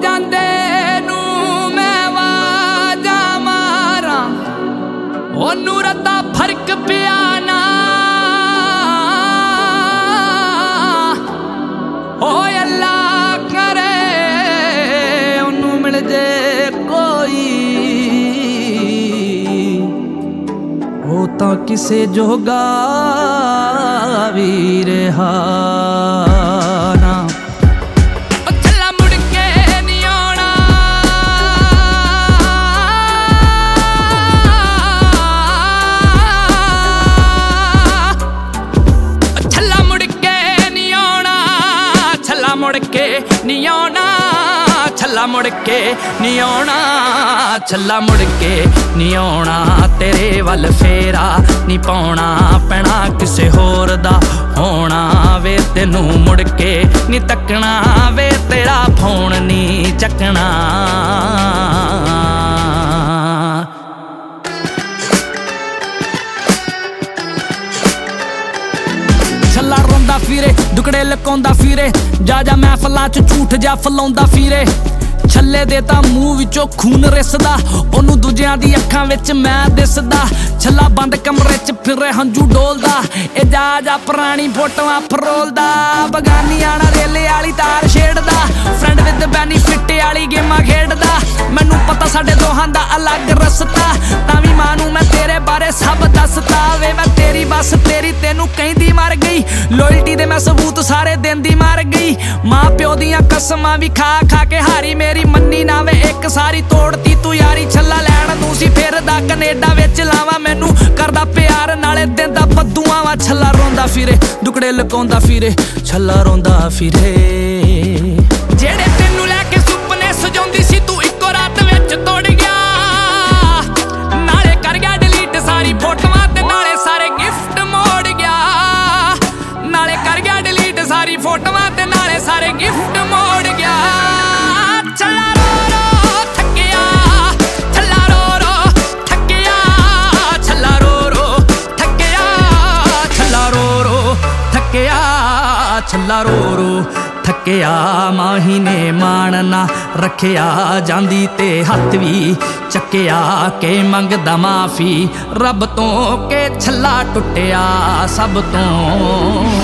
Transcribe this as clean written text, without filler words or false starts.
ਜਾਂਦੇ ਨੂੰ ਮੈਂ ਵਾਜਾ ਮਾਰਾਂ, ਉਹਨੂੰ ਰੱਤਾ ਫਰਕ ਪਿਆ ਨਾ। ਓਏ ਅੱਲਾ ਕਰੇ ਉਹਨੂੰ ਮਿਲ ਜੇ ਕੋਈ, ਉਹ ਤਾਂ ਕਿਸੇ ਜੋਗਾ ਵੀ ਰਿਹਾ ਨਾ। ਛੱਲਾ ਮੁੜ ਕੇ ਨੀ ਆਉਣਾ, ਛੱਲਾ ਮੁੜ ਕੇ ਨੀ ਆਉਣਾ, ਛੱਲਾ ਮੁੜ ਕੇ ਨੀ ਆਉਣਾ, ਛੱਲਾ ਮੁੜ ਕੇ ਨੀ ਆਉਣਾ, ਛੱਲਾ ਮੁੜ ਕੇ ਨੀ ਆਉਣਾ। ਤੇਰੇ ਵੱਲ ਫੇਰਾ ਨੀ ਪਾਉਣਾ, ਪੈਣਾ ਕਿਸੇ ਹੋਰ ਦਾ ਹੋਣਾ ਵੇ। ਤੈਨੂੰ ਮੁੜ ਕੇ ਨੀ ਤੱਕਣਾ ਵੇ, ਤੇਰਾ ਫੋਨ ਨੀ ਚੱਕਣਾ। ਛੱਲਾ ਰੋਂਦਾ ਫਿਰੇ, ਦੁਕੜੇ ਲਕਾਉਂਦਾ ਫਿਰੇ, ਜਾ ਮਹਿਫਲਾਂ ਚ ਝੂਠ ਜਾ ਫਲਾਉਂਦਾ ਫਿਰੇ। ਛੱਲੇ ਦੇ ਤਾਂ ਮੂੰਹ ਵਿੱਚੋਂ ਖੂਨ ਰਿਸਦਾ, ਉਹਨੂੰ ਦੂਜਿਆਂ ਦੀ ਅੱਖਾਂ ਵਿੱਚ ਮੈਂ ਦਿਸਦਾ। ਛੱਲਾ ਬੰਦ ਕਮਰੇ ਚ ਫਿਰੇ ਹੰਝੂ ਡੋਲਦਾ, ਇਹ ਜਾ ਪੁਰਾਣੀ ਫੋਟੋਆਂ ਫਰੋਲਦਾ। ਬਗਾਨੀਆਂ ਨਾਲ ਰੇਲੇ ਵਾਲੀ ਤਾਰ ਛੇੜਦਾ, ਫਰੈਂਡ ਵਿਦ ਬੈਨੀਫਿਟ ਵਾਲੀ ਗੇਮਾਂ ਖੇਡਦਾ। ਮੈਨੂੰ ਪਤਾ ਸਾਡੇ ਦੋਹਾਂ ਦਾ ਅਲੱਗ ਰਸਤਾ, ਤਾਂ ਵੀ ਮਾਂ ਨੂੰ ਮੈਂ ਤੇਰੇ ਬਾਰੇ ਸਭ ਦੱਸਤਾ ਵੇ। ਮੈਂ ਤੇਰੀ ਬਸ ਤੇਰੀ ਤੈਨੂੰ ਕਹਿੰਦੀ ਮਰ ਗਈ, ਲੋਇਲਟੀ ਦੇ ਮੈਂ ਸਬੂਤ ਸਾਰੇ ਦਿੰਦੀ ਮਰ ਗਈ। ਮਾਂ ਪਿਓ ਦੀਆਂ ਕਸਮਾਂ ਵੀ ਖਾ ਖਾ ਕੇ ਹਾਰੀ, ਮੇਰੀ ਮੰਨੀ ਨਾ ਵੇ ਇੱਕ ਸਾਰੀ ਤੋੜਤੀ ਤੂੰ ਯਾਰੀ। ਛੱਲਾ ਲੈਣ ਨੂੰ ਸੀ ਫਿਰਦਾ ਕਨੇਡਾ ਵਿੱਚ ਲਾਵਾਂ, ਮੈਨੂੰ ਕਰਦਾ ਪਿਆਰ ਨਾਲੇ ਦਿੰਦਾ ਬੱਦੂਆਂ ਵਾ। ਛੱਲਾ ਰੋਂਦਾ ਫਿਰੇ, ਦੁਕੜੇ ਲਕਾਉਂਦਾ ਫਿਰੇ, ਛੱਲਾ ਰੋਂਦਾ ਫਿਰੇ। ਜਿਹੜੇ ਤੈਨੂੰ ਲੈ ਕੇ ਸੁਪਨੇ ਸਜਾਉਂਦੀ ਸੀ ਤੂੰ ਇੱਕੋ ਰਾਤ ਵਿੱਚ ਤੋੜ ਗਿਆ, ਨਾਲੇ ਕਰ ਗਿਆ ਡਿਲੀਟ ਸਾਰੀ ਫੋਟੋਆਂ ਤੇ ਨਾਲੇ ਸਾਰੇ ਗਿਫਟ ਮੋੜ ਗਿਆ। ਨਾਲੇ ਕਰ ਗਿਆ ਡਿਲੀਟ ਸਾਰੀ ਫੋਟੋਆਂ ਤੇ ਨਾਲੇ ਸਾਰੇ ਗਿਫਟ ਮੋੜ ਗਿਆ। ਛੱਲਾ ਰੋ ਰੋ ਥੱਕਿਆ, ਛੱਲਾ ਰੋ ਰੋ ਥੱਕਿਆ, ਛੱਲਾ ਰੋ ਰੋ ਥੱਕਿਆ, ਛੱਲਾ ਰੋ ਰੋ ਥੱਕਿਆ, ਛੱਲਾ ਰੋ ਰੋ ਥੱਕਿਆ। ਮਾਹੀ ਨੇ ਮਾਣ ਨਾ ਰੱਖਿਆ, ਜਾਂਦੀ ਤੇ ਹੱਥ ਵੀ ਚੱਕਿਆ ਕੇ ਮੰਗਦਾ ਮਾਫੀ ਰੱਬ ਤੋਂ, ਕੇ ਛੱਲਾ ਟੁੱਟਿਆ ਸਭ ਤੋਂ।